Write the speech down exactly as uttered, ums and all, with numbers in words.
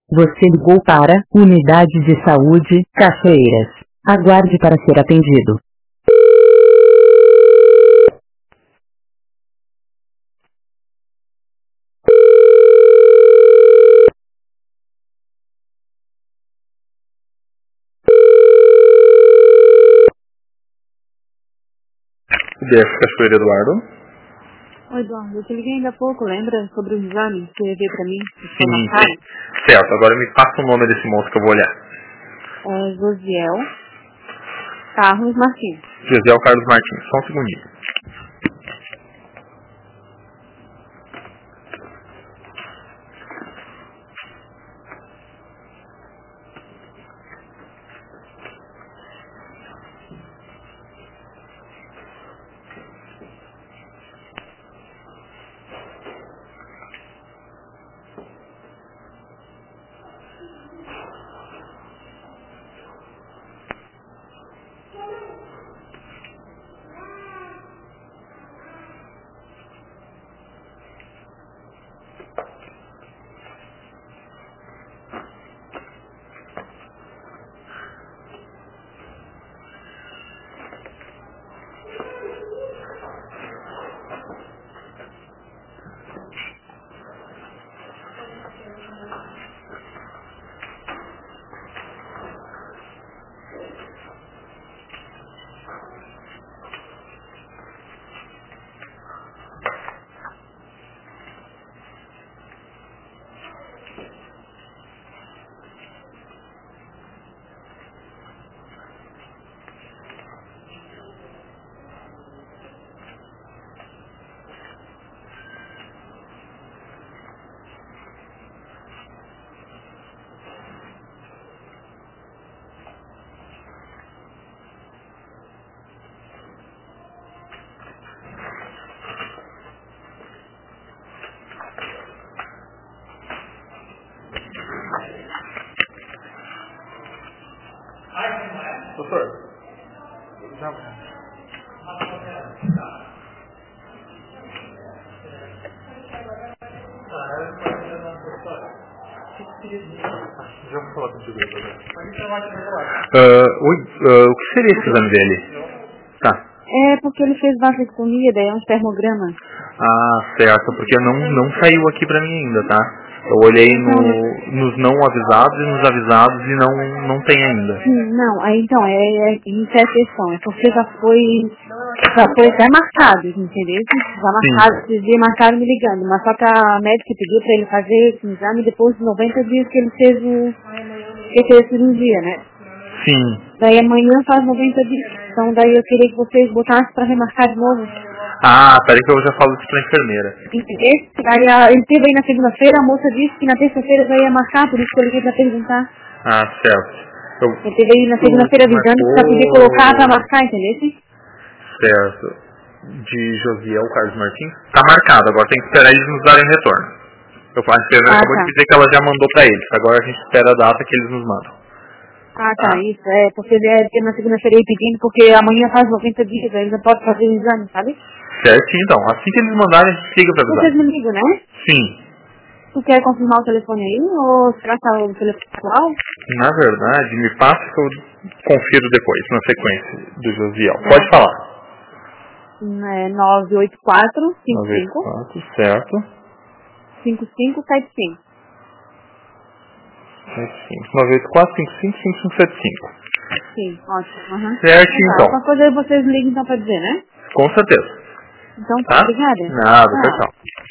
Você ligou para Unidade de Saúde, Cachoeiras. Aguarde para ser atendido. D F Cachoeira, Eduardo. Oi, Eduardo, eu te liguei ainda há pouco, lembra? Sobre os exames que você veio pra mim? Sim, sim. Certo, agora me passa o nome desse moço que eu vou olhar. É Josiel Carlos Martins. Josiel Carlos Martins, só um segundinho. Doutor, já... Já vou falar contigo aí, uh, Oi, uh, o que seria esse exame dele? Tá. É porque ele fez vasectomia, daí é um espermograma. Ah, certo, porque não, não saiu aqui pra mim ainda, tá? Eu olhei no, nos não avisados e nos avisados e não, não tem ainda. Sim, não, aí então, é, é, isso é a questão, é porque já foi, já foi até marcado, entendeu? Já marcado, esses dias marcaram me ligando, mas só que a médica pediu pra ele fazer esse exame depois de noventa dias que ele fez o, que fez a cirurgia, né? Sim. Daí amanhã faz noventa dias, então daí eu queria que vocês botassem pra remarcar de novo. Ah, peraí que eu já falo isso pra enfermeira. Entendeu? Aí a, ele teve aí na segunda-feira, a moça disse que na terça-feira já ia marcar, por isso que eu liguei pra perguntar. Ah, certo. Eu, ele teve aí na segunda-feira avisando marcou... pra poder colocar pra marcar, entendeu? Certo. De Josiel Carlos Martins. Tá marcado, agora tem que esperar eles nos darem retorno. Eu, a enfermeira Ah, acabou tá. de dizer que ela já mandou pra eles. Agora a gente espera a data que eles nos mandam. Ah, tá, ah. isso, é, porque ele é na segunda-feira aí pedindo, porque amanhã faz noventa dias, aí já pode fazer o exame, sabe? Certinho, então. Assim que eles mandarem, a gente liga pra avisar. Vocês me ligam, né? Sim. Tu quer confirmar o telefone aí, ou será que tá o telefone atual? Na verdade, me passa que eu confiro depois, na sequência do Josiel. É. Pode falar. É nove oito quatro, cinco nove oito quatro, certo. cinco cinco sete cinco. nove oito quatro, cinco cinco, cinco cinco sete cinco. Sim, ótimo. Uhum. Certinho, então. Qualquer coisa aí vocês ligam então pra dizer, né? Com certeza. Então, tá? obrigada. Nada, tchau, tchau.